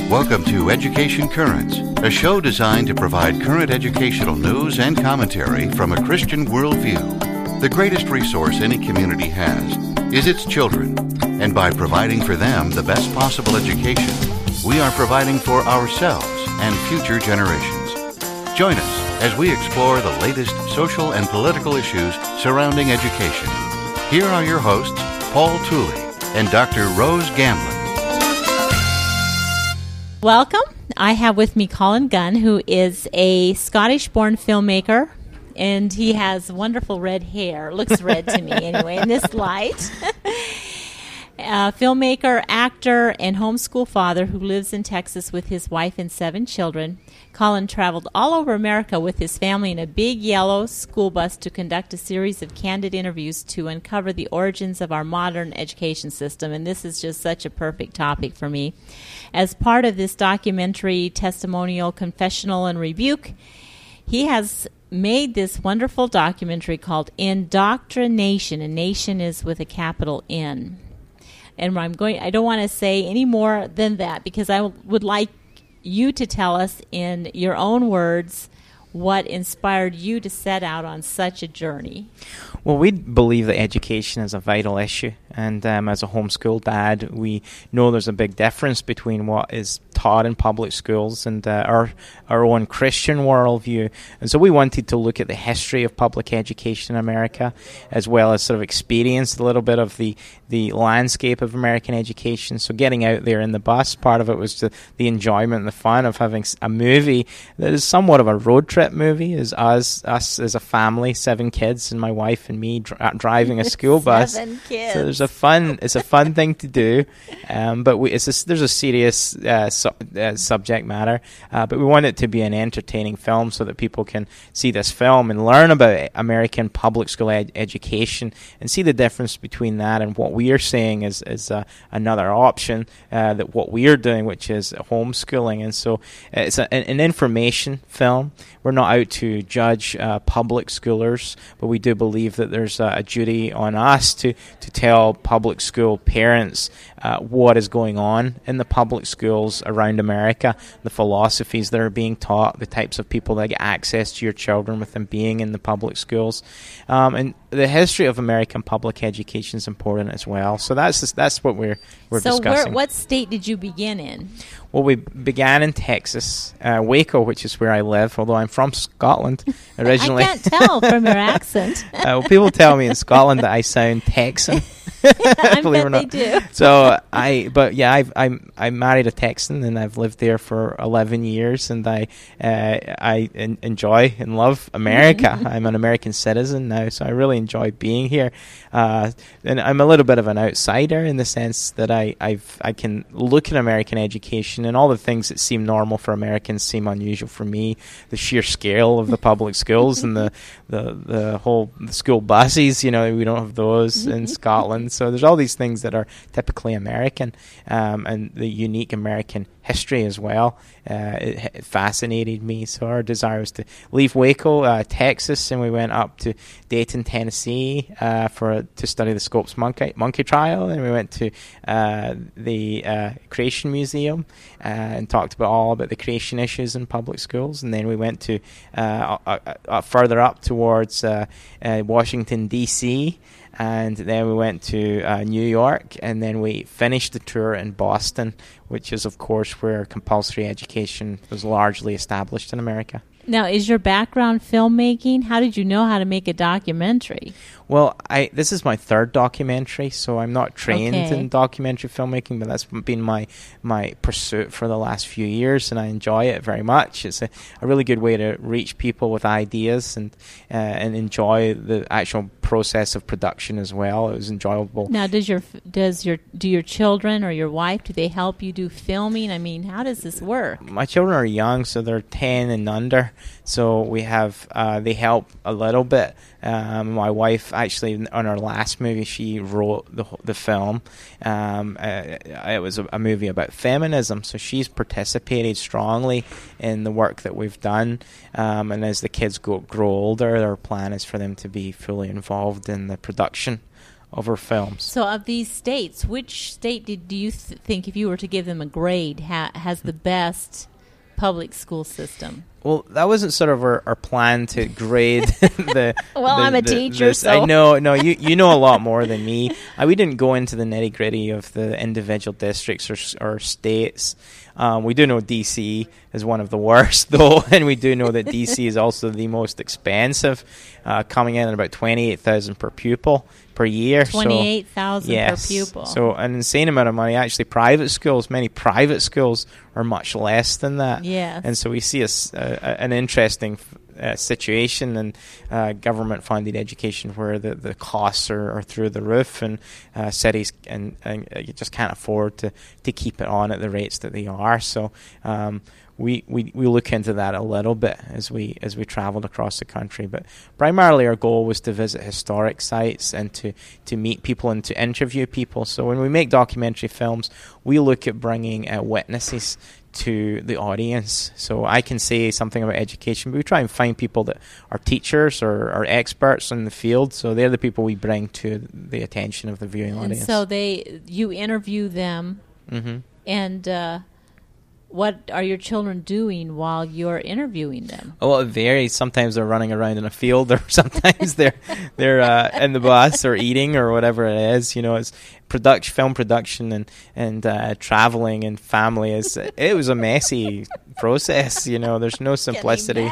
Welcome to Education Currents, a show designed to provide current educational news and commentary from a Christian worldview. The greatest resource any community has is its children, and by providing for them the best possible education, we are providing for ourselves and future generations. Join us as we explore the latest social and political issues surrounding education. Here are your hosts, Paul Tooley and Dr. Rose Gamblin. Welcome. I have with me Colin Gunn, who is a Scottish-born filmmaker, and he has wonderful red hair. Looks red to me anyway in this light. Filmmaker, actor, and homeschool father who lives in Texas with his wife and 7 children. Colin traveled all over America with his family in a big yellow school bus to conduct a series of candid interviews to uncover the origins of our modern education system, and this is just such a perfect topic for me. As part of this documentary, testimonial, confessional, and rebuke, he has made this wonderful documentary called Indoctrination, and nation is with a capital N. And I don't want to say any more than that because I would like you to tell us in your own words what inspired you to set out on such a journey. Well, we believe that education is a vital issue, and as a homeschool dad, we know there's a big difference between what is taught in public schools and our own Christian worldview. And so we wanted to look at the history of public education in America, as well as sort of experience a little bit of the landscape of American education. So getting out there in the bus, part of it was the enjoyment and the fun of having a movie that is somewhat of a road trip movie, as us as a family, 7 kids, and my wife and me driving a school bus. 7 kids. So it's a fun thing to do, but there's a serious subject matter, but we want it to be an entertaining film so that people can see this film and learn about American public school education and see the difference between that and what we are saying is another option, that what we are doing, which is homeschooling. And so it's an information film. We're not out to judge public schoolers, but we do believe that there's a duty on us to tell public school parents what is going on in the public schools around America, the philosophies that are being taught, the types of people that get access to your children with them being in the public schools. And the history of American public education is important as well. So that's what we're discussing. So what state did you begin in? Well, we began in Texas, Waco, which is where I live, although I'm from Scotland originally. I can't tell from your accent. Well, people tell me in Scotland that I sound Texan. I Believe bet it or not. they do. So I married a Texan, and I've lived there for 11 years, and I enjoy and love America. I'm an American citizen now, so I really enjoy being here. And I'm a little bit of an outsider in the sense that I can look at American education, and all the things that seem normal for Americans seem unusual for me. The sheer scale of the public schools and the whole school buses, we don't have those in Scotland. So there's all these things that are typically American, and the unique American history as well. It fascinated me. So our desire was to leave Waco, Texas, and we went up to Dayton, Tennessee, to study the Scopes monkey trial. And we went to the Creation Museum and talked all about the creation issues in public schools. And then we went to further up towards Washington, D.C., and then we went to New York, and then we finished the tour in Boston, which is, of course, where compulsory education was largely established in America. Now, is your background filmmaking? How did you know how to make a documentary? Well, this is my 3rd documentary, so I'm not trained in documentary filmmaking, but that's been my pursuit for the last few years, and I enjoy it very much. It's a really good way to reach people with ideas and enjoy the actual process of production as well. It was enjoyable. Now, do your children or your wife, do they help you do filming? I mean, how does this work? My children are young, so they're 10 and under. So we have they help a little bit. My wife, actually, on her last movie, she wrote the film. It was a movie about feminism, so she's participated strongly in the work that we've done. And as the kids grow older, our plan is for them to be fully involved in the production of our films. So of these states, which state do you think, if you were to give them a grade, has the best public school system? Well, that wasn't sort of our plan to grade the... I'm a teacher, so... I know, you know a lot more than me. We didn't go into the nitty-gritty of the individual districts or states. We do know D.C. is one of the worst, though, and we do know that D.C. is also the most expensive, coming in at about $28,000 per pupil per year. $28,000 per pupil. So an insane amount of money. Actually, many private schools are much less than that. Yes. And so we see an interesting situation in government-funded education where the costs are through the roof, and cities and you just can't afford to keep it on at the rates that they are. So we look into that a little bit as we traveled across the country. But primarily our goal was to visit historic sites and to meet people and to interview people. So when we make documentary films, we look at bringing witnesses to the audience. So I can say something about education, but we try and find people that are teachers or are experts in the field. So they're the people we bring to the attention of the viewing audience. And so you interview them, mm-hmm. and what are your children doing while you're interviewing them? Well, it varies. Sometimes they're running around in a field, or sometimes they're in the bus or eating or whatever it is. You know, it's film production and traveling and family. It was a messy process. You know, there's no simplicity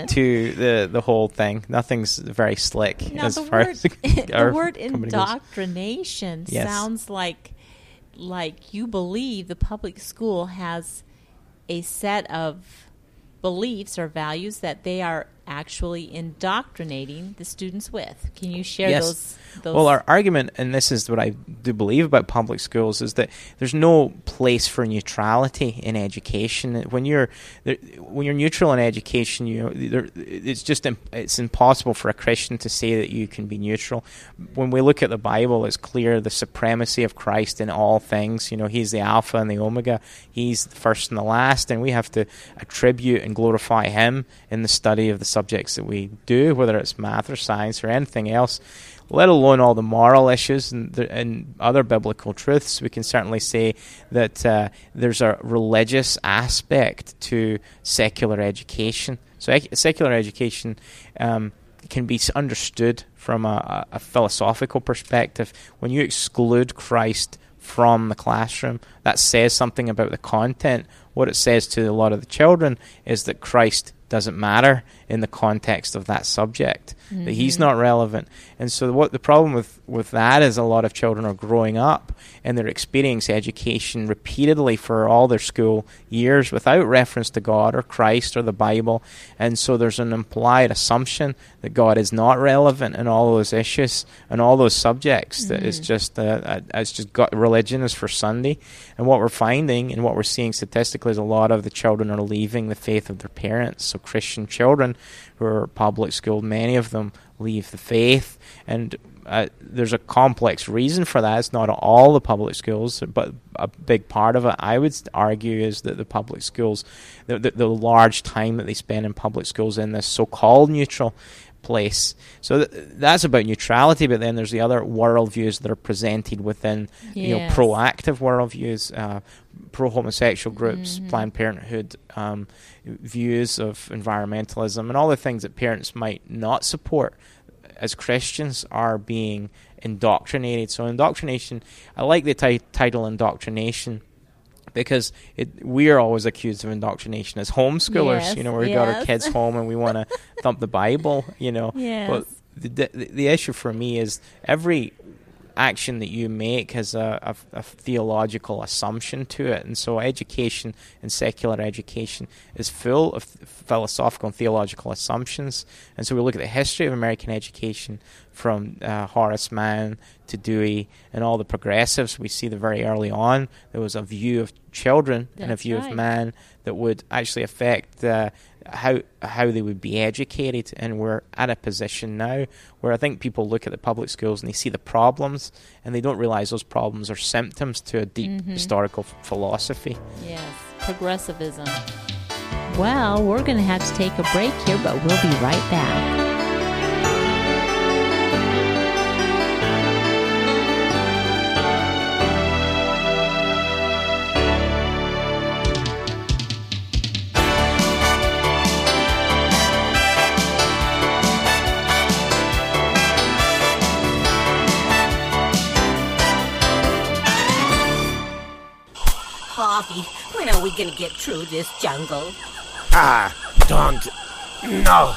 to the whole thing. Nothing's very slick. Now, as the far word, as the word indoctrination sounds like you believe the public school has a set of beliefs or values that they are actually indoctrinating the students with. Can you share those? Well, our argument, and this is what I do believe about public schools, is that there's no place for neutrality in education. When you're neutral in education, it's impossible for a Christian to say that you can be neutral. When we look at the Bible, it's clear the supremacy of Christ in all things. You know, He's the Alpha and the Omega. He's the first and the last, and we have to attribute and glorify Him in the study of the subjects that we do, whether it's math or science or anything else, let alone all the moral issues and other biblical truths. We can certainly say that there's a religious aspect to secular education. So secular education can be understood from a philosophical perspective. When you exclude Christ from the classroom, that says something about the content. What it says to a lot of the children is that Christ doesn't matter in the context of that subject, mm-hmm. that He's not relevant. And so what the problem with that is a lot of children are growing up and they're experiencing education repeatedly for all their school years without reference to God or Christ or the Bible. And so there's an implied assumption that God is not relevant in all those issues and all those subjects, mm-hmm. that it's just God, religion is for Sunday. And what we're finding and what we're seeing statistically is a lot of the children are leaving the faith of their parents. So Christian children who are public schooled, many of them leave the faith, and there's a complex reason for that. It's not all the public schools, but a big part of it, I would argue, is that the public schools, the large time that they spend in public schools in this so-called neutral place. So that's about neutrality, but then there's the other worldviews that are presented within, proactive worldviews, pro-homosexual groups, mm-hmm. Planned Parenthood, views of environmentalism, and all the things that parents might not support as Christians are being indoctrinated. So indoctrination, I like the title indoctrination, because we are always accused of indoctrination as homeschoolers. Yes, where we got our kids home and we want to thump the Bible, Yes. But the issue for me is every action that you make has a theological assumption to it. And so education and secular education is full of philosophical and theological assumptions. And so we look at the history of American education from Horace Mann to Dewey and all the progressives. We see that very early on there was a view of children and a view of man that would actually affect how they would be educated. And we're at a position now where I think people look at the public schools and they see the problems and they don't realize those problems are symptoms to a deep mm-hmm. historical philosophy. Yes, progressivism. Well, we're going to have to take a break here, but we'll be right back. Coffee, when are we gonna get through this jungle? Don't. No.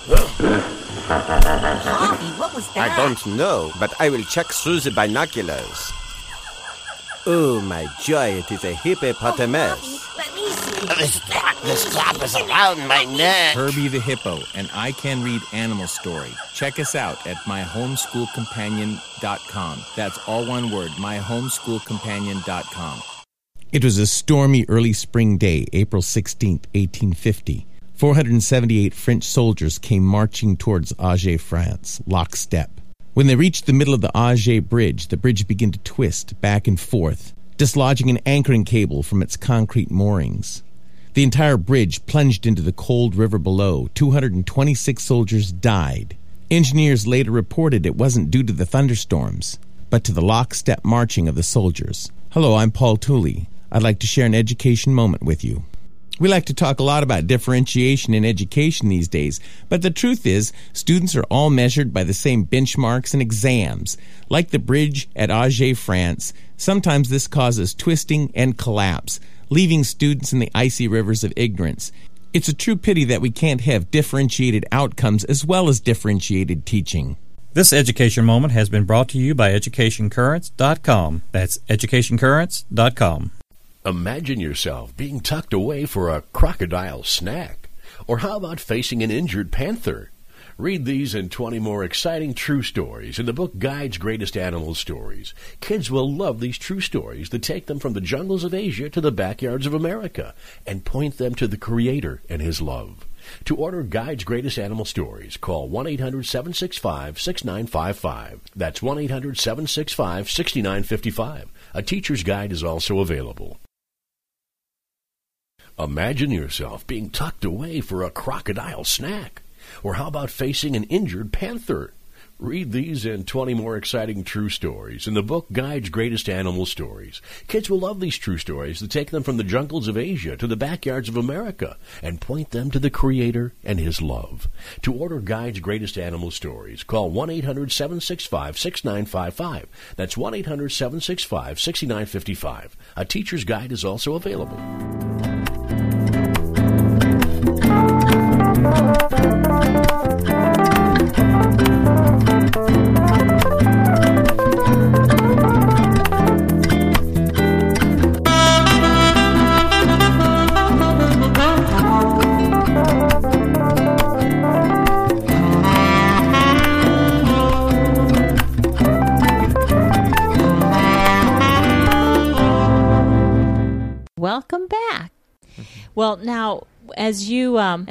Coffee, what was that? I don't know, but I will check through the binoculars. Oh, my joy, it is a hippopotamus. Coffee, let me see. The strap is around my neck. Herbie the Hippo, an I Can Read animal story. Check us out at myhomeschoolcompanion.com. That's all one word, myhomeschoolcompanion.com. It was a stormy early spring day, April 16th, 1850. 478 French soldiers came marching towards Angers, France, lockstep. When they reached the middle of the Angers Bridge, the bridge began to twist back and forth, dislodging an anchoring cable from its concrete moorings. The entire bridge plunged into the cold river below. 226 soldiers died. Engineers later reported it wasn't due to the thunderstorms, but to the lockstep marching of the soldiers. Hello, I'm Paul Tooley. I'd like to share an education moment with you. We like to talk a lot about differentiation in education these days, but the truth is, students are all measured by the same benchmarks and exams. Like the bridge at Angers, France, sometimes this causes twisting and collapse, leaving students in the icy rivers of ignorance. It's a true pity that we can't have differentiated outcomes as well as differentiated teaching. This education moment has been brought to you by EducationCurrents.com. That's EducationCurrents.com. Imagine yourself being tucked away for a crocodile snack. Or how about facing an injured panther? Read these and 20 more exciting true stories in the book Guide's Greatest Animal Stories. Kids will love these true stories that take them from the jungles of Asia to the backyards of America and point them to the Creator and His love. To order Guide's Greatest Animal Stories, call 1-800-765-6955. That's 1-800-765-6955. A teacher's guide is also available. Imagine yourself being tucked away for a crocodile snack. Or how about facing an injured panther? Read these and 20 more exciting true stories in the book Guide's Greatest Animal Stories. Kids will love these true stories that take them from the jungles of Asia to the backyards of America and point them to the Creator and His love. To order Guide's Greatest Animal Stories, call 1-800-765-6955. That's 1-800-765-6955. A teacher's guide is also available. Welcome back. Well, now, as you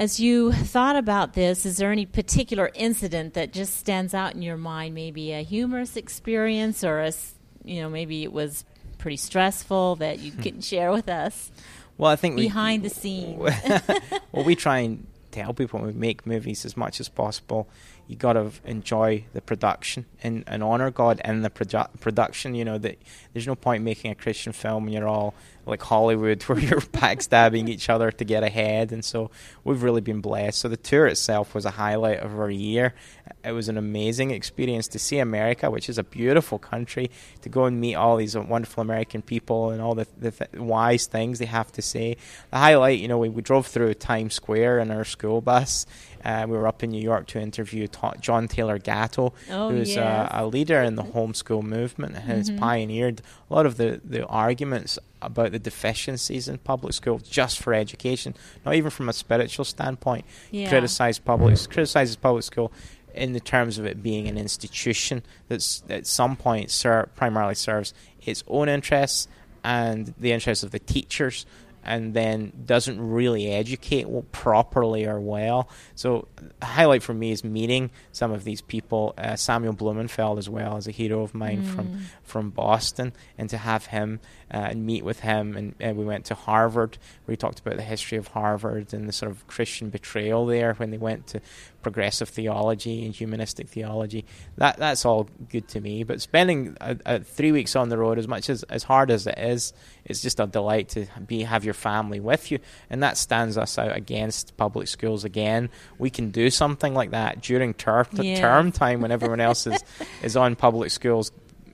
thought about this, is there any particular incident that just stands out in your mind? Maybe a humorous experience, or maybe it was pretty stressful that you couldn't share with us. Well, I think behind the scenes. Well, we try and tell people when we make movies as much as possible, you got to enjoy the production and honor God in the production. That there's no point making a Christian film when you're all like Hollywood, where you're backstabbing each other to get ahead. And so we've really been blessed. So the tour itself was a highlight of our year. It was an amazing experience to see America, which is a beautiful country, to go and meet all these wonderful American people and all the wise things they have to say. The highlight, we drove through Times Square in our school bus. We were up in New York to interview John Taylor Gatto, who's a leader in the homeschool movement and has pioneered a lot of the arguments about the deficiencies in public schools just for education, not even from a spiritual standpoint. He criticizes public school in the terms of it being an institution that's at some point primarily serves its own interests and the interests of the teachers, and then doesn't really educate properly or well. So a highlight for me is meeting some of these people. Samuel Blumenfeld as well is a hero of mine from Boston, and to have him and meet with him. And we went to Harvard, where he talked about the history of Harvard and the sort of Christian betrayal there when they went to progressive theology and humanistic theology. That's all good to me. But spending 3 weeks on the road, as much as hard as it is, it's just a delight to have your family with you, and that stands us out against public schools again. We can do something like that during term time when everyone else is on public schools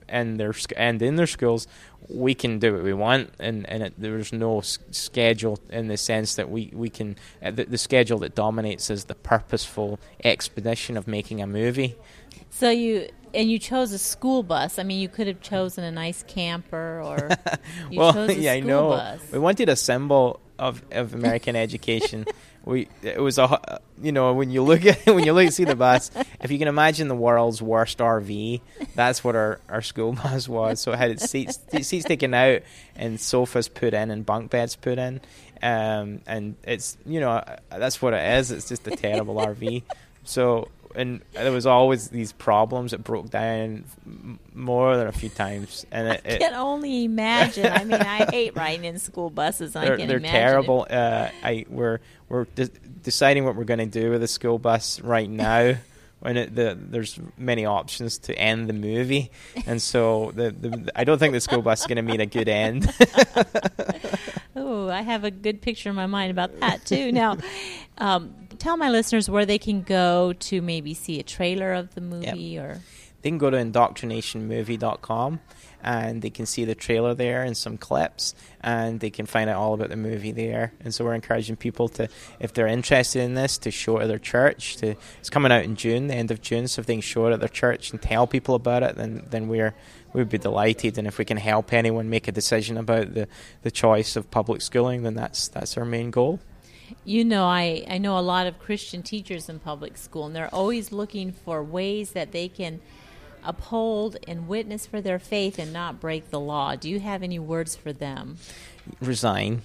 in their schools, we can do what we want, and there's no schedule in the sense that we can. The schedule that dominates is the purposeful expedition of making a movie. So you chose a school bus. I mean, you could have chosen a nice camper, or you chose a school bus. We wanted a symbol of American education. It was when you see the bus, if you can imagine the world's worst RV, that's what our school bus was. So it had its seats taken out and sofas put in and bunk beds put in, and it's that's what it is. It's just a terrible RV. So. And there was always these problems. It broke down more than a few times, and I can only imagine. I mean, I hate riding in school buses. They're terrible. We're deciding what we're going to do with the school bus right now. When there's many options to end the movie, and so I don't think the school bus is going to meet a good end. Oh, I have a good picture in my mind about that too. Now, tell my listeners where they can go to maybe see a trailer of the movie, or they can go to indoctrinationmovie.com. And they can see the trailer there and some clips, and they can find out all about the movie there. And so we're encouraging people to, if they're interested in this, to show it at their church. It's coming out in June, the end of June, so if they can show it at their church and tell people about it, then we'd be delighted. And if we can help anyone make a decision about the choice of public schooling, then that's our main goal. I know a lot of Christian teachers in public school, and they're always looking for ways that they can uphold and witness for their faith and not break the law. Do you have any words for them? Resign.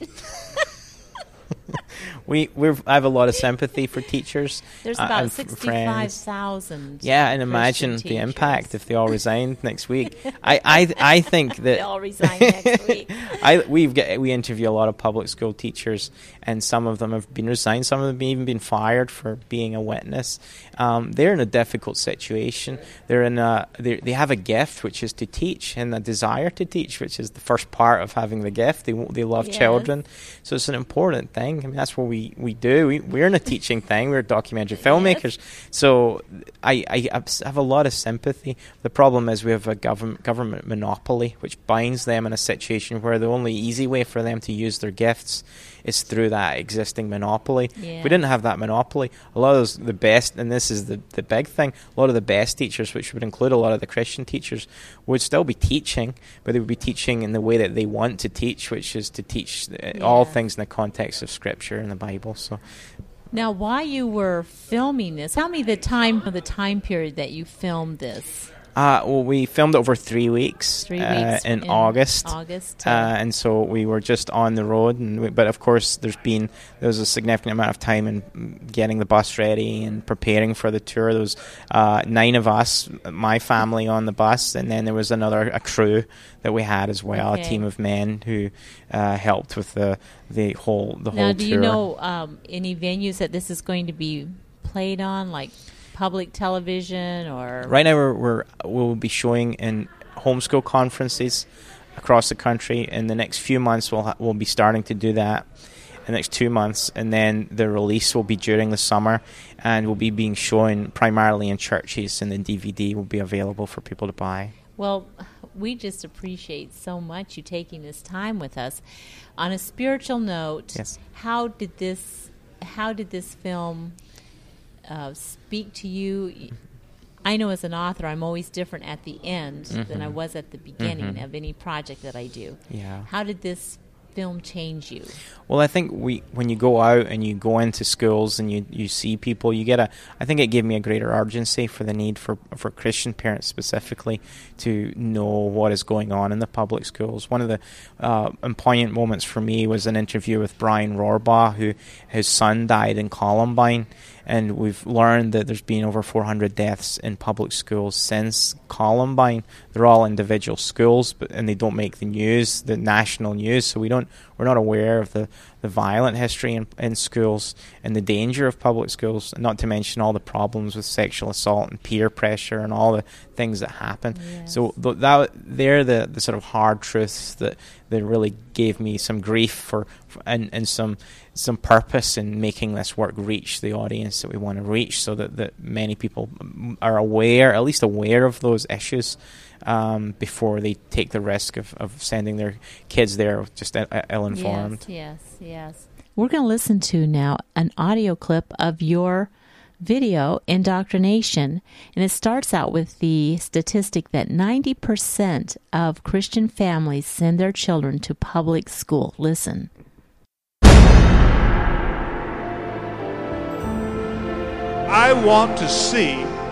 I have a lot of sympathy for teachers. There's about 65,000. Yeah, and imagine the impact if they all resigned next week. I think that they all resign next week. We interview a lot of public school teachers, and some of them have been resigned. Some of them have even been fired for being a witness. They're in a difficult situation. They have a gift, which is to teach, and a desire to teach, which is the first part of having the gift. They love children, so it's an important thing. I mean, that's what we do. We're in a teaching thing. We're documentary filmmakers. So I have a lot of sympathy. The problem is we have a government monopoly, which binds them in a situation where the only easy way for them to use their gifts is through that existing monopoly. Yeah. If we didn't have that monopoly, a lot of the best, and this is the big thing, a lot of the best teachers, which would include a lot of the Christian teachers, would still be teaching, but they would be teaching in the way that they want to teach, which is to teach all things in the context of Scripture and the Bible. So, now, while you were filming this, tell me the time period that you filmed this. Well, we filmed it over 3 weeks. 3 weeks in August. And so we were just on the road, but of course there was a significant amount of time in getting the bus ready and preparing for the tour. There was 9 of us, my family, on the bus, and then there was a crew that we had as well, a team of men who helped with the whole tour. Now, do you know any venues that this is going to be played on, like public television, or right now we'll be showing in homeschool conferences across the country. In the next few months we'll be starting to do that in the next 2 months, and then the release will be during the summer, and will be being shown primarily in churches, and the DVD will be available for people to buy. Well, we just appreciate so much you taking this time with us. On a spiritual note, yes. How did this film speak to you? I know as an author I'm always different at the end than I was at the beginning of any project that I do. Yeah. How did this film change you? Well, I think when you go out and you go into schools and you see people, I think it gave me a greater urgency for the need for Christian parents specifically to know what is going on in the public schools. One of the poignant moments for me was an interview with Brian Rohrbaugh, his son died in Columbine. And we've learned that there's been over 400 deaths in public schools since Columbine. They're all individual schools, and they don't make the news, the national news. So we're not aware of the violent history in schools and the danger of public schools, not to mention all the problems with sexual assault and peer pressure and all the things that happen. Yes. So they're the sort of hard truths that really gave me some grief and some purpose in making this work reach the audience audience that we want to reach, so that many people are aware, at least aware of those issues, before they take the risk of sending their kids there just ill-informed. Yes. We're going to listen to now an audio clip of your video, Indoctrination, and it starts out with the statistic that 90% of Christian families send their children to public school. Listen. I want to see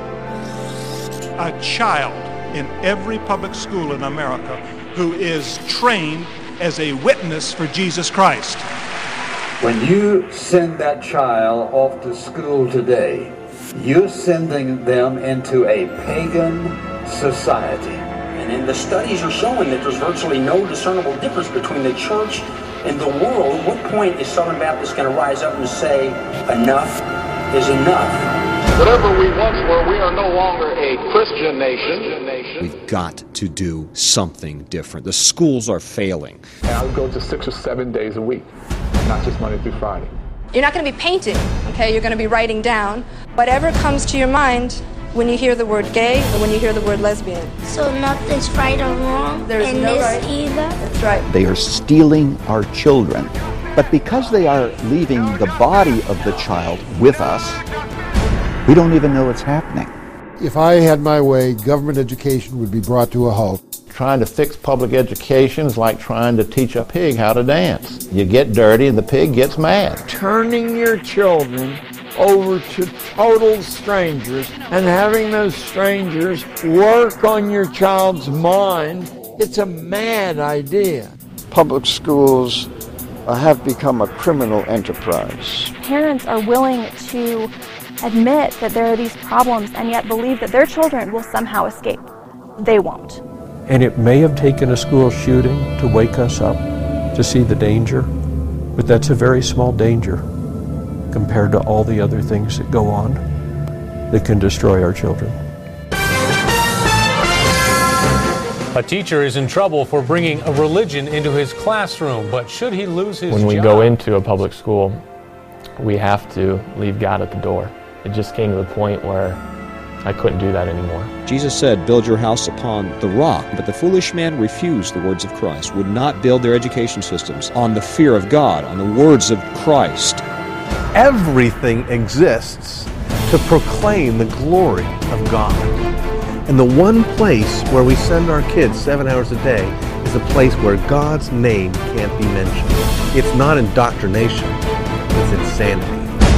a child in every public school in America who is trained as a witness for Jesus Christ. When you send that child off to school today, you're sending them into a pagan society. And the studies are showing that there's virtually no discernible difference between the church and the world. At what point is Southern Baptists going to rise up and say, enough is enough? Whatever we once were, we are no longer a Christian nation. We've got to do something different. The schools are failing. I would go to 6 or 7 days a week, not just Monday through Friday. You're not going to be painting, okay? You're going to be writing down whatever comes to your mind when you hear the word gay or when you hear the word lesbian. So nothing's right or wrong There's in no this right. either? That's right. They are stealing our children. But because they are leaving the body of the child with us, we don't even know it's happening. If I had my way, government education would be brought to a halt. Trying to fix public education is like trying to teach a pig how to dance. You get dirty and the pig gets mad. Turning your children over to total strangers and having those strangers work on your child's mind, it's a mad idea. Public schools have become a criminal enterprise. Parents are willing to admit that there are these problems and yet believe that their children will somehow escape. They won't. And it may have taken a school shooting to wake us up to see the danger, but that's a very small danger compared to all the other things that go on that can destroy our children. A teacher is in trouble for bringing a religion into his classroom, but should he lose his job? When we go into a public school, we have to leave God at the door. It just came to the point where I couldn't do that anymore. Jesus said, build your house upon the rock, but the foolish man refused the words of Christ, would not build their education systems on the fear of God, on the words of Christ. Everything exists to proclaim the glory of God. And the one place where we send our kids 7 hours a day is a place where God's name can't be mentioned. It's not indoctrination, it's insanity.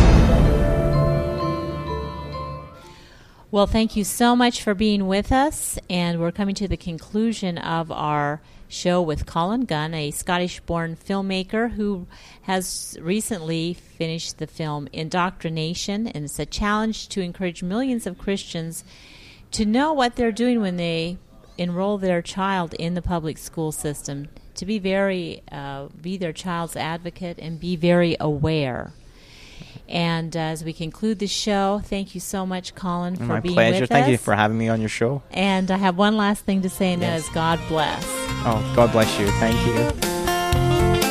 Well, thank you so much for being with us, and we're coming to the conclusion of our show with Colin Gunn, a Scottish-born filmmaker who has recently finished the film Indoctrination, and it's a challenge to encourage millions of Christians to know what they're doing when they enroll their child in the public school system, to be their child's advocate and be very aware. And as we conclude the show, thank you so much, Colin, for being with us. My pleasure. Thank you for having me on your show. And I have one last thing to say, and that is God bless. Oh, God bless you. Thank you.